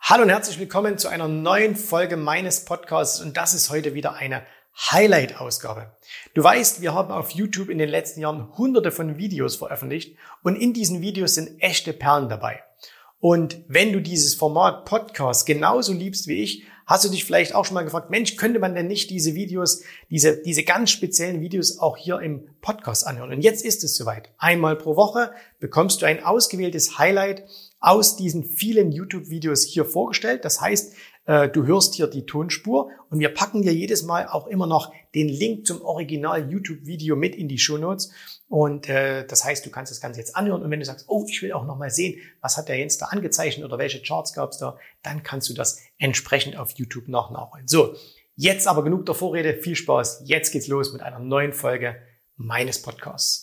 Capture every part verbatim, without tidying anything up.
Hallo und herzlich willkommen zu einer neuen Folge meines Podcasts und das ist heute wieder eine Highlight-Ausgabe. Du weißt, wir haben auf YouTube in den letzten Jahren hunderte von Videos veröffentlicht und in diesen Videos sind echte Perlen dabei. Und wenn du dieses Format Podcast genauso liebst wie ich, hast du dich vielleicht auch schon mal gefragt, Mensch, könnte man denn nicht diese Videos, diese, diese ganz speziellen Videos auch hier im Podcast anhören? Und jetzt ist es soweit. Einmal pro Woche bekommst du ein ausgewähltes Highlight aus diesen vielen YouTube-Videos hier vorgestellt. Das heißt, du hörst hier die Tonspur und wir packen dir jedes Mal auch immer noch den Link zum Original-YouTube-Video mit in die Shownotes. Und äh, das heißt, du kannst das Ganze jetzt anhören und wenn du sagst, oh, ich will auch noch mal sehen, was hat der Jens da angezeichnet oder welche Charts gab es da, dann kannst du das entsprechend auf YouTube noch nachholen. So, jetzt aber genug der Vorrede, viel Spaß. Jetzt geht's los mit einer neuen Folge meines Podcasts.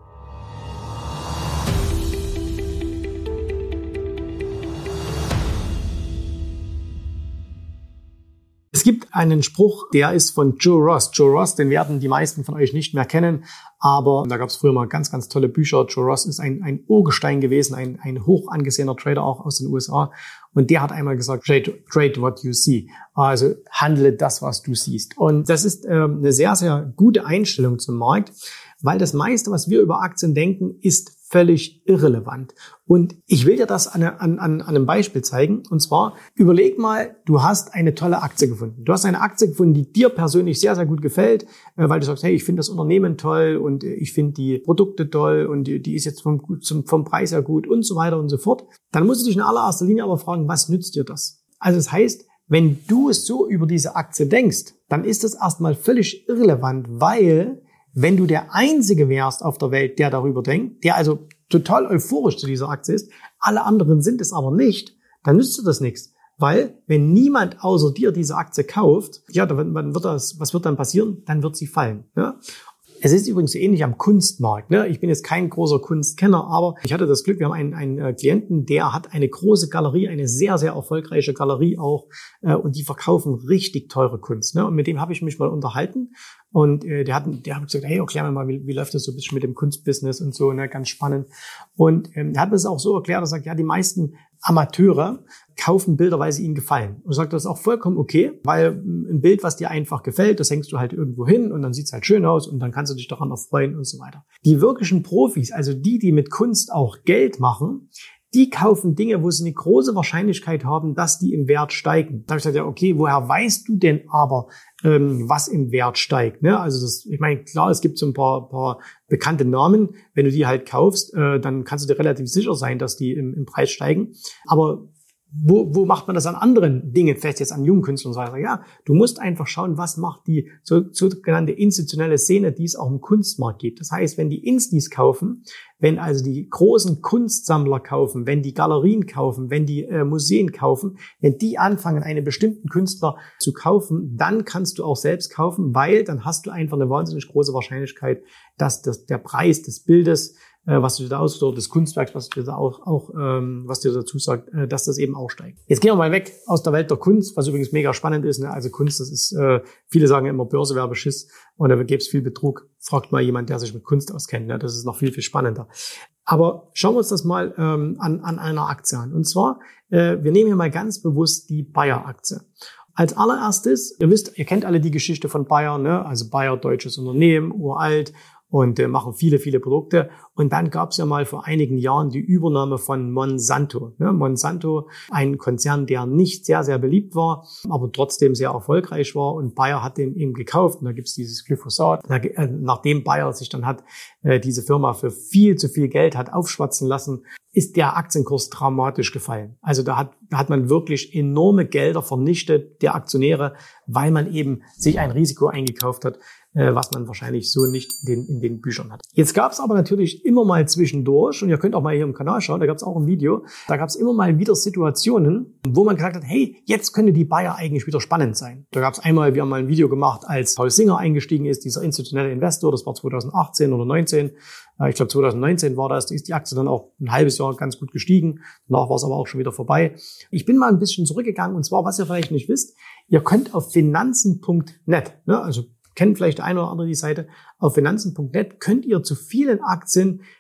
Es gibt einen Spruch, der ist von Joe Ross. Joe Ross, den werden die meisten von euch nicht mehr kennen, aber da gab es früher mal ganz, ganz tolle Bücher. Joe Ross ist ein, ein Urgestein gewesen, ein, ein hoch angesehener Trader auch aus den U S A. Und der hat einmal gesagt, trade, trade what you see. Also handle das, was du siehst. Und das ist ähm, eine sehr, sehr gute Einstellung zum Markt, weil das meiste, was wir über Aktien denken, ist völlig irrelevant. Und ich will dir das an, an, an einem Beispiel zeigen. Und zwar, überleg mal, du hast eine tolle Aktie gefunden. Du hast eine Aktie gefunden, die dir persönlich sehr, sehr gut gefällt, weil du sagst, hey, ich finde das Unternehmen toll und ich finde die Produkte toll und die ist jetzt vom, vom Preis her gut und so weiter und so fort. Dann musst du dich in allererster Linie aber fragen, was nützt dir das? Also das heißt, wenn du es so über diese Aktie denkst, dann ist das erstmal völlig irrelevant, weil wenn du der Einzige wärst auf der Welt, der darüber denkt, der also total euphorisch zu dieser Aktie ist, alle anderen sind es aber nicht, dann nützt dir das nichts. Weil, wenn niemand außer dir diese Aktie kauft, ja, dann wird das, was wird dann passieren? Dann wird sie fallen. Ja? Es ist übrigens so ähnlich am Kunstmarkt. Ne? Ich bin jetzt kein großer Kunstkenner, aber ich hatte das Glück, wir haben einen, einen Klienten, der hat eine große Galerie, eine sehr, sehr erfolgreiche Galerie auch, äh, und die verkaufen richtig teure Kunst. Ne? Und mit dem habe ich mich mal unterhalten und äh, der hat, der hat gesagt, hey, erklär mir mal, wie, wie läuft das so ein bisschen mit dem Kunstbusiness und so, ne? Ganz spannend. Und ähm, er hat mir das auch so erklärt, er sagt, ja, die meisten Amateure kaufen Bilder, weil sie ihnen gefallen. Und sagt, das ist auch vollkommen okay, weil ein Bild, was dir einfach gefällt, das hängst du halt irgendwo hin und dann sieht's halt schön aus und dann kannst du dich daran erfreuen und so weiter. Die wirklichen Profis, also die, die mit Kunst auch Geld machen, die kaufen Dinge, wo sie eine große Wahrscheinlichkeit haben, dass die im Wert steigen. Da habe ich gesagt, ja, okay, woher weißt du denn aber, ähm, was im Wert steigt? Ne? Also das, ich meine, klar, es gibt so ein paar, paar bekannte Namen. Wenn du die halt kaufst, äh, dann kannst du dir relativ sicher sein, dass die im, im Preis steigen. Aber Wo, wo macht man das an anderen Dingen fest, jetzt an jungen Künstlern? Sagen, ja, du musst einfach schauen, was macht die so, sogenannte institutionelle Szene, die es auch im Kunstmarkt gibt. Das heißt, wenn die Instis kaufen, wenn also die großen Kunstsammler kaufen, wenn die Galerien kaufen, wenn die äh, Museen kaufen, wenn die anfangen, einen bestimmten Künstler zu kaufen, dann kannst du auch selbst kaufen, weil dann hast du einfach eine wahnsinnig große Wahrscheinlichkeit, dass das, der Preis des Bildes, was du dir da aussuchst, oder des Kunstwerks, was dir da auch, auch ähm, was dir dazu sagt, äh, dass das eben auch steigt. Jetzt gehen wir mal weg aus der Welt der Kunst, was übrigens mega spannend ist. Ne? Also Kunst, das ist, äh, viele sagen immer Börse wäre Beschiss und da gäbe es viel Betrug. Fragt mal jemand, der sich mit Kunst auskennt. Ne? Das ist noch viel, viel spannender. Aber schauen wir uns das mal ähm, an, an einer Aktie an. Und zwar, äh, wir nehmen hier mal ganz bewusst die Bayer-Aktie. Als allererstes, ihr wisst, ihr kennt alle die Geschichte von Bayer, ne? Also Bayer, deutsches Unternehmen, uralt, und äh, machen viele, viele Produkte. Und dann gab es ja mal vor einigen Jahren die Übernahme von Monsanto. Ne? Monsanto, ein Konzern, der nicht sehr, sehr beliebt war, aber trotzdem sehr erfolgreich war. Und Bayer hat den eben gekauft. Und da gibt's dieses Glyphosat. Da, äh, nachdem Bayer sich dann hat äh, diese Firma für viel zu viel Geld hat aufschwatzen lassen, ist der Aktienkurs dramatisch gefallen. Also da hat, da hat man wirklich enorme Gelder vernichtet der Aktionäre, weil man eben sich ein Risiko eingekauft hat, was man wahrscheinlich so nicht in den, in den Büchern hat. Jetzt gab es aber natürlich immer mal zwischendurch, und ihr könnt auch mal hier im Kanal schauen, da gab es auch ein Video, da gab es immer mal wieder Situationen, wo man gesagt hat, hey, jetzt könnte die Bayer eigentlich wieder spannend sein. Da gab es einmal, wir haben mal ein Video gemacht, als Paul Singer eingestiegen ist, dieser institutionelle Investor, das war zwanzig achtzehn oder neunzehn, ich glaube zwanzig neunzehn war das, da ist die Aktie dann auch ein halbes Jahr ganz gut gestiegen, danach war es aber auch schon wieder vorbei. Ich bin mal ein bisschen zurückgegangen, und zwar, was ihr vielleicht nicht wisst, ihr könnt auf finanzen punkt net, ne, also kennt vielleicht der eine oder andere die Seite, auf finanzen punkt net könnt ihr zu vielen Aktien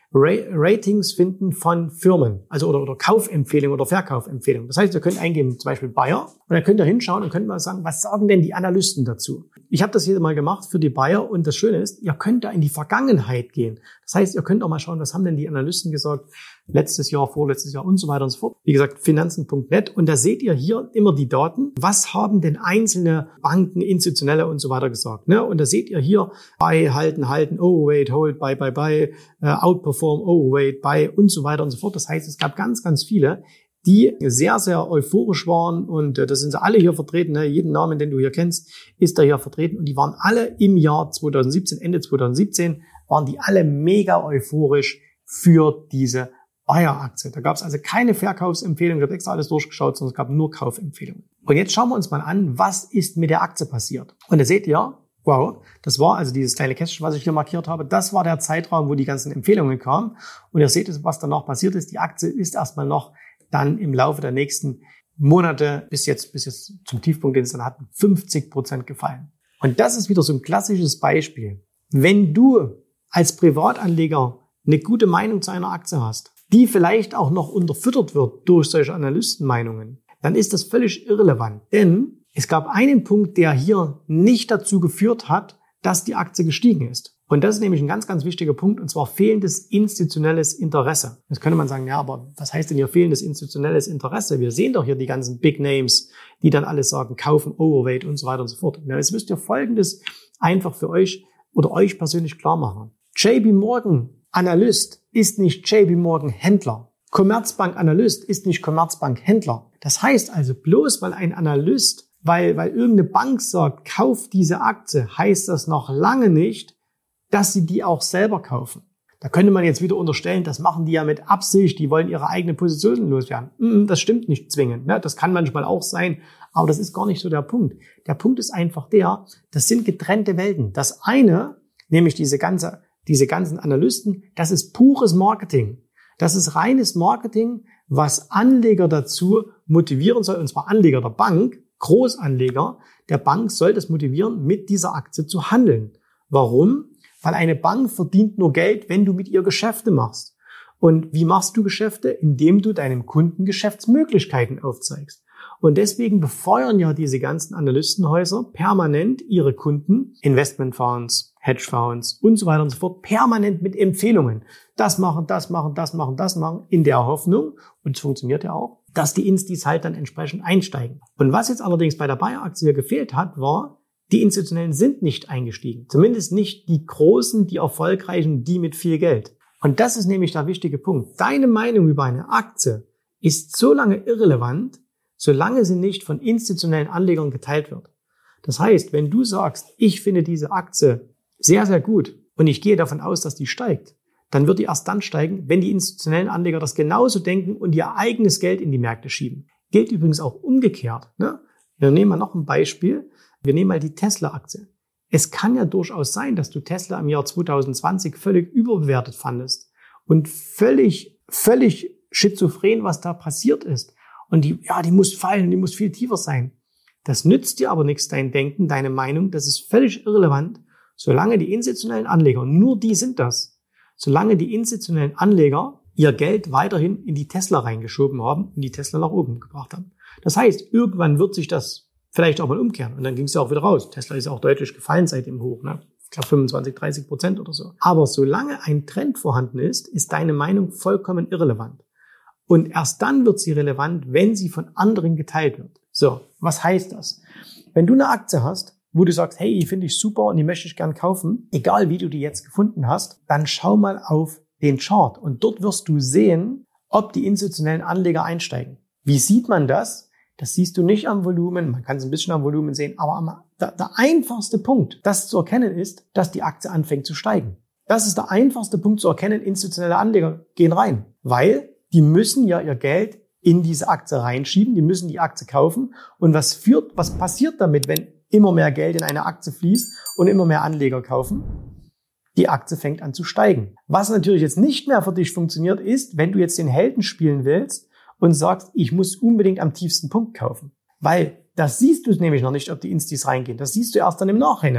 Ratings finden von Firmen, also oder, oder Kaufempfehlungen oder Verkaufempfehlungen. Das heißt, ihr könnt eingeben, zum Beispiel Bayer, und dann könnt ihr hinschauen und könnt mal sagen, was sagen denn die Analysten dazu? Ich habe das hier mal gemacht für die Bayer und das Schöne ist, ihr könnt da in die Vergangenheit gehen. Das heißt, ihr könnt auch mal schauen, was haben denn die Analysten gesagt, letztes Jahr, vorletztes Jahr und so weiter und so fort. Wie gesagt, finanzen punkt net, und da seht ihr hier immer die Daten. Was haben denn einzelne Banken, institutionelle und so weiter gesagt? Ne? Und da seht ihr hier buy, halten, halten, oh wait, hold, buy, buy, buy, uh, outperform, oh wait, buy und so weiter und so fort. Das heißt, es gab ganz, ganz viele, die sehr, sehr euphorisch waren, und äh, das sind sie alle hier vertreten. Ne? Jeden Namen, den du hier kennst, ist da hier vertreten, und die waren alle im Jahr zwanzig siebzehn, Ende zwanzig siebzehn, waren die alle mega euphorisch für diese Bayer-Aktie. Da gab es also keine Verkaufsempfehlung, ich habe extra alles durchgeschaut, sondern es gab nur Kaufempfehlungen. Und jetzt schauen wir uns mal an, was ist mit der Aktie passiert. Und da seht ihr, wow, das war also dieses kleine Kästchen, was ich hier markiert habe, das war der Zeitraum, wo die ganzen Empfehlungen kamen. Und ihr seht, was danach passiert ist. Die Aktie ist erstmal noch dann im Laufe der nächsten Monate bis jetzt, bis jetzt zum Tiefpunkt, den es dann hatten, fünfzig Prozent gefallen. Und das ist wieder so ein klassisches Beispiel. Wenn du als Privatanleger eine gute Meinung zu einer Aktie hast, die vielleicht auch noch unterfüttert wird durch solche Analystenmeinungen, dann ist das völlig irrelevant. Denn es gab einen Punkt, der hier nicht dazu geführt hat, dass die Aktie gestiegen ist. Und das ist nämlich ein ganz, ganz wichtiger Punkt, und zwar fehlendes institutionelles Interesse. Jetzt könnte man sagen, ja, aber was heißt denn hier fehlendes institutionelles Interesse? Wir sehen doch hier die ganzen Big Names, die dann alles sagen, kaufen, Overweight und so weiter und so fort. Ja, jetzt müsst ihr Folgendes einfach für euch oder euch persönlich klar machen. J P Morgan Analyst ist nicht J P Morgan Händler. Commerzbank Analyst ist nicht Commerzbank Händler. Das heißt also, bloß weil ein Analyst, weil, weil irgendeine Bank sagt, kauft diese Aktie, heißt das noch lange nicht, dass sie die auch selber kaufen. Da könnte man jetzt wieder unterstellen, das machen die ja mit Absicht, die wollen ihre eigene Position loswerden. Das stimmt nicht zwingend, ne? Das kann manchmal auch sein, aber das ist gar nicht so der Punkt. Der Punkt ist einfach der, das sind getrennte Welten. Das eine, nämlich diese ganze, diese ganzen Analysten, das ist pures Marketing. Das ist reines Marketing, was Anleger dazu motivieren soll, und zwar Anleger der Bank, Großanleger der Bank soll das motivieren, mit dieser Aktie zu handeln. Warum? Weil eine Bank verdient nur Geld, wenn du mit ihr Geschäfte machst. Und wie machst du Geschäfte? Indem du deinem Kunden Geschäftsmöglichkeiten aufzeigst. Und deswegen befeuern ja diese ganzen Analystenhäuser permanent ihre Kunden, Investmentfonds, Hedgefonds und so weiter und so fort, permanent mit Empfehlungen. Das machen, das machen, das machen, das machen, in der Hoffnung, und es funktioniert ja auch, dass die Instis halt dann entsprechend einsteigen. Und was jetzt allerdings bei der Bayer-Aktie gefehlt hat, war, die Institutionellen sind nicht eingestiegen. Zumindest nicht die Großen, die Erfolgreichen, die mit viel Geld. Und das ist nämlich der wichtige Punkt. Deine Meinung über eine Aktie ist so lange irrelevant, solange sie nicht von institutionellen Anlegern geteilt wird. Das heißt, wenn du sagst, ich finde diese Aktie sehr, sehr gut und ich gehe davon aus, dass die steigt, dann wird die erst dann steigen, wenn die institutionellen Anleger das genauso denken und ihr eigenes Geld in die Märkte schieben. Gilt übrigens auch umgekehrt. Ne? Wir nehmen mal noch ein Beispiel. Wir nehmen mal die Tesla-Aktie. Es kann ja durchaus sein, dass du Tesla im Jahr zwanzig zwanzig völlig überbewertet fandest und völlig, völlig schizophren, was da passiert ist. Und die, ja, die muss fallen, die muss viel tiefer sein. Das nützt dir aber nichts, dein Denken, deine Meinung. Das ist völlig irrelevant, solange die institutionellen Anleger, nur die sind das, solange die institutionellen Anleger ihr Geld weiterhin in die Tesla reingeschoben haben und die Tesla nach oben gebracht haben. Das heißt, irgendwann wird sich das vielleicht auch mal umkehren. Und dann ging es ja auch wieder raus. Tesla ist auch deutlich gefallen seit dem Hoch, ne? Ich glaube fünfundzwanzig, dreißig Prozent oder so. Aber solange ein Trend vorhanden ist, ist deine Meinung vollkommen irrelevant. Und erst dann wird sie relevant, wenn sie von anderen geteilt wird. So, was heißt das? Wenn du eine Aktie hast, wo du sagst, hey, die finde ich super und die möchte ich gern kaufen, egal wie du die jetzt gefunden hast, dann schau mal auf den Chart. Und dort wirst du sehen, ob die institutionellen Anleger einsteigen. Wie sieht man das? Das siehst du nicht am Volumen, man kann es ein bisschen am Volumen sehen, aber am, der, der einfachste Punkt, das zu erkennen ist, dass die Aktie anfängt zu steigen. Das ist der einfachste Punkt zu erkennen, institutionelle Anleger gehen rein, weil die müssen ja ihr Geld in diese Aktie reinschieben, die müssen die Aktie kaufen. Und was führt, was passiert damit, wenn immer mehr Geld in eine Aktie fließt und immer mehr Anleger kaufen? Die Aktie fängt an zu steigen. Was natürlich jetzt nicht mehr für dich funktioniert, ist, wenn du jetzt den Helden spielen willst und sagst, ich muss unbedingt am tiefsten Punkt kaufen. Weil das siehst du nämlich noch nicht, ob die Instis reingehen. Das siehst du erst dann im Nachhinein.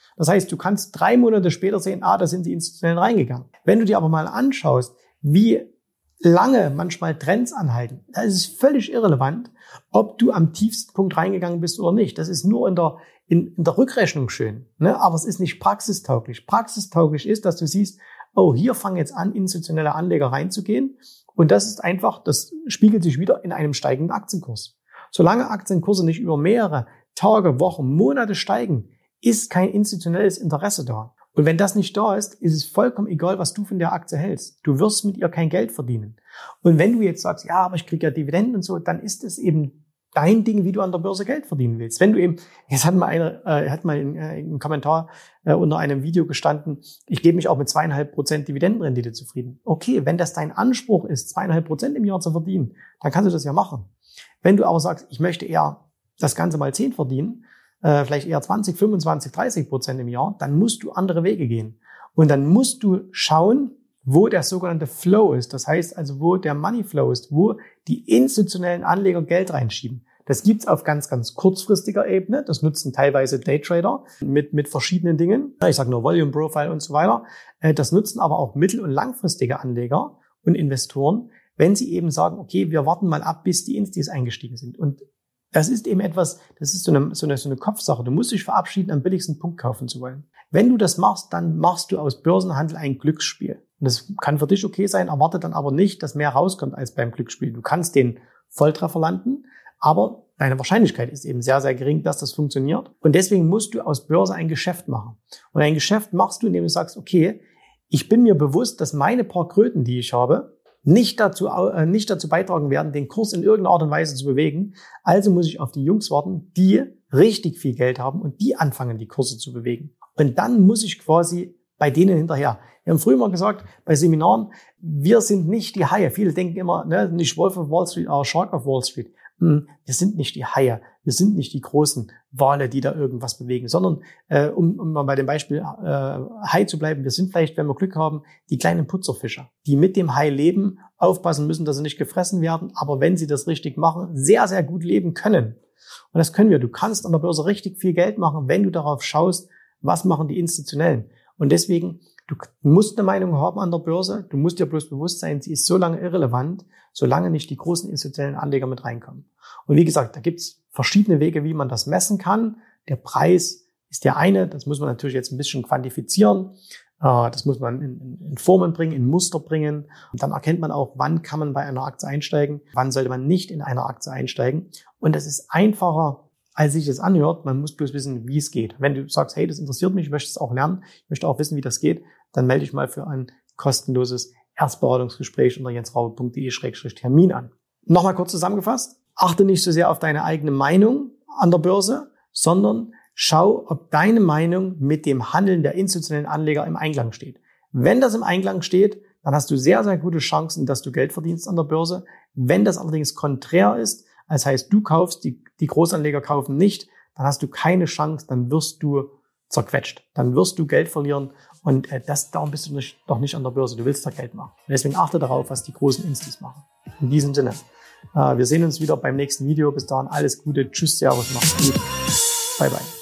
Das heißt, du kannst drei Monate später sehen, ah, da sind die Institutionellen reingegangen. Wenn du dir aber mal anschaust, wie lange manchmal Trends anhalten, da ist es völlig irrelevant, ob du am tiefsten Punkt reingegangen bist oder nicht. Das ist nur in der, in, in der Rückrechnung schön, ne? Aber es ist nicht praxistauglich. Praxistauglich ist, dass du siehst, oh, hier fangen jetzt an, institutionelle Anleger reinzugehen. Und das ist einfach, das spiegelt sich wieder in einem steigenden Aktienkurs. Solange Aktienkurse nicht über mehrere Tage, Wochen, Monate steigen, ist kein institutionelles Interesse da. Und wenn das nicht da ist, ist es vollkommen egal, was du von der Aktie hältst. Du wirst mit ihr kein Geld verdienen. Und wenn du jetzt sagst, ja, aber ich kriege ja Dividenden und so, dann ist es eben dein Ding, wie du an der Börse Geld verdienen willst. Wenn du eben, jetzt hat mal einer, äh, hat mal in, äh, im Kommentar äh, unter einem Video gestanden, ich gebe mich auch mit zweieinhalb Prozent Dividendenrendite zufrieden. Okay, wenn das dein Anspruch ist, zweieinhalb Prozent im Jahr zu verdienen, dann kannst du das ja machen. Wenn du aber sagst, ich möchte eher das Ganze mal zehn verdienen, äh, vielleicht eher zwanzig, fünfundzwanzig, dreißig Prozent im Jahr, dann musst du andere Wege gehen. Und dann musst du schauen, wo der sogenannte Flow ist. Das heißt also, wo der Money Flow ist, wo die institutionellen Anleger Geld reinschieben. Das gibt's auf ganz, ganz kurzfristiger Ebene. Das nutzen teilweise Daytrader mit, mit verschiedenen Dingen. Ich sage nur Volume Profile und so weiter. Das nutzen aber auch mittel- und langfristige Anleger und Investoren, wenn sie eben sagen, okay, wir warten mal ab, bis die Instis eingestiegen sind. Und das ist eben etwas, das ist so eine, so eine, so eine Kopfsache. Du musst dich verabschieden, am billigsten Punkt kaufen zu wollen. Wenn du das machst, dann machst du aus Börsenhandel ein Glücksspiel. Und das kann für dich okay sein, erwarte dann aber nicht, dass mehr rauskommt als beim Glücksspiel. Du kannst den Volltreffer landen, aber deine Wahrscheinlichkeit ist eben sehr, sehr gering, dass das funktioniert. Und deswegen musst du aus Börse ein Geschäft machen. Und ein Geschäft machst du, indem du sagst, okay, ich bin mir bewusst, dass meine paar Kröten, die ich habe, nicht dazu, äh, nicht dazu beitragen werden, den Kurs in irgendeiner Art und Weise zu bewegen. Also muss ich auf die Jungs warten, die richtig viel Geld haben und die anfangen, die Kurse zu bewegen. Und dann muss ich quasi bei denen hinterher. Wir haben früher mal gesagt, bei Seminaren, wir sind nicht die Haie. Viele denken immer, ne, nicht Wolf of Wall Street, aber Shark of Wall Street. Wir sind nicht die Haie, wir sind nicht die großen Wale, die da irgendwas bewegen, sondern, äh, um, um mal bei dem Beispiel äh, Hai zu bleiben, wir sind vielleicht, wenn wir Glück haben, die kleinen Putzerfischer, die mit dem Hai leben, aufpassen müssen, dass sie nicht gefressen werden, aber wenn sie das richtig machen, sehr, sehr gut leben können. Und das können wir. Du kannst an der Börse richtig viel Geld machen, wenn du darauf schaust, was machen die Institutionellen. Und deswegen, du musst eine Meinung haben an der Börse, du musst dir bloß bewusst sein, sie ist so lange irrelevant, solange nicht die großen institutionellen Anleger mit reinkommen. Und wie gesagt, da gibt's verschiedene Wege, wie man das messen kann. Der Preis ist der eine, das muss man natürlich jetzt ein bisschen quantifizieren. Das muss man in, in Formen bringen, in Muster bringen. Und dann erkennt man auch, wann kann man bei einer Aktie einsteigen, wann sollte man nicht in einer Aktie einsteigen. Und das ist einfacher, als sich das anhört. Man muss bloß wissen, wie es geht. Wenn du sagst, hey, das interessiert mich, ich möchte es auch lernen, ich möchte auch wissen, wie das geht, dann melde dich mal für ein kostenloses Erstberatungsgespräch unter jensraube punkt de Schrägstrich Termin an. Nochmal kurz zusammengefasst. Achte nicht so sehr auf deine eigene Meinung an der Börse, sondern schau, ob deine Meinung mit dem Handeln der institutionellen Anleger im Einklang steht. Wenn das im Einklang steht, dann hast du sehr, sehr gute Chancen, dass du Geld verdienst an der Börse. Wenn das allerdings konträr ist, das heißt, du kaufst, die, die Großanleger kaufen nicht, dann hast du keine Chance, dann wirst du zerquetscht. Dann wirst du Geld verlieren und äh, das, darum bist du nicht, doch nicht an der Börse. Du willst da Geld machen. Und deswegen achte darauf, was die großen Instis machen. In diesem Sinne, äh, wir sehen uns wieder beim nächsten Video. Bis dahin alles Gute. Tschüss, Servus, mach's gut. Bye, bye.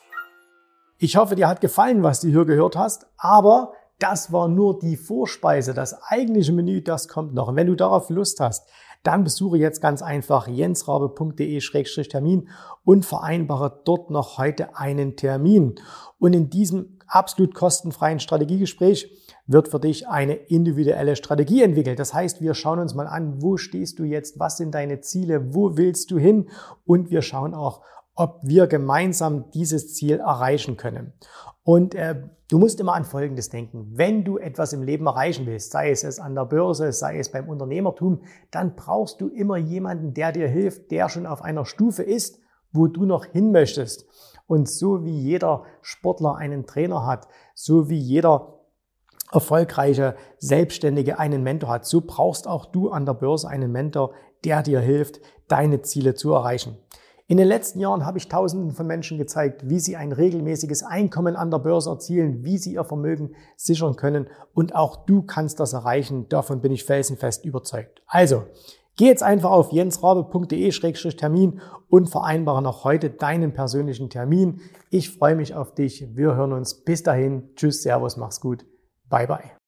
Ich hoffe, dir hat gefallen, was du hier gehört hast, aber das war nur die Vorspeise. Das eigentliche Menü, das kommt noch. Und wenn du darauf Lust hast, dann besuche jetzt ganz einfach jensraube punkt de Schrägstrich Termin und vereinbare dort noch heute einen Termin. Und in diesem absolut kostenfreien Strategiegespräch wird für dich eine individuelle Strategie entwickelt. Das heißt, wir schauen uns mal an, wo stehst du jetzt, was sind deine Ziele, wo willst du hin? Und wir schauen auch, ob wir gemeinsam dieses Ziel erreichen können. Und äh, du musst immer an Folgendes denken. Wenn du etwas im Leben erreichen willst, sei es es an der Börse, sei es beim Unternehmertum, dann brauchst du immer jemanden, der dir hilft, der schon auf einer Stufe ist, wo du noch hin möchtest. Und so wie jeder Sportler einen Trainer hat, so wie jeder erfolgreiche Selbstständige einen Mentor hat, so brauchst auch du an der Börse einen Mentor, der dir hilft, deine Ziele zu erreichen. In den letzten Jahren habe ich Tausenden von Menschen gezeigt, wie sie ein regelmäßiges Einkommen an der Börse erzielen, wie sie ihr Vermögen sichern können. Und auch du kannst das erreichen. Davon bin ich felsenfest überzeugt. Also, Geh jetzt einfach auf jensrabe punkt de Schrägstrich Termin und vereinbare noch heute deinen persönlichen Termin. Ich freue mich auf dich. Wir hören uns. Bis dahin. Tschüss, Servus, mach's gut. Bye, bye.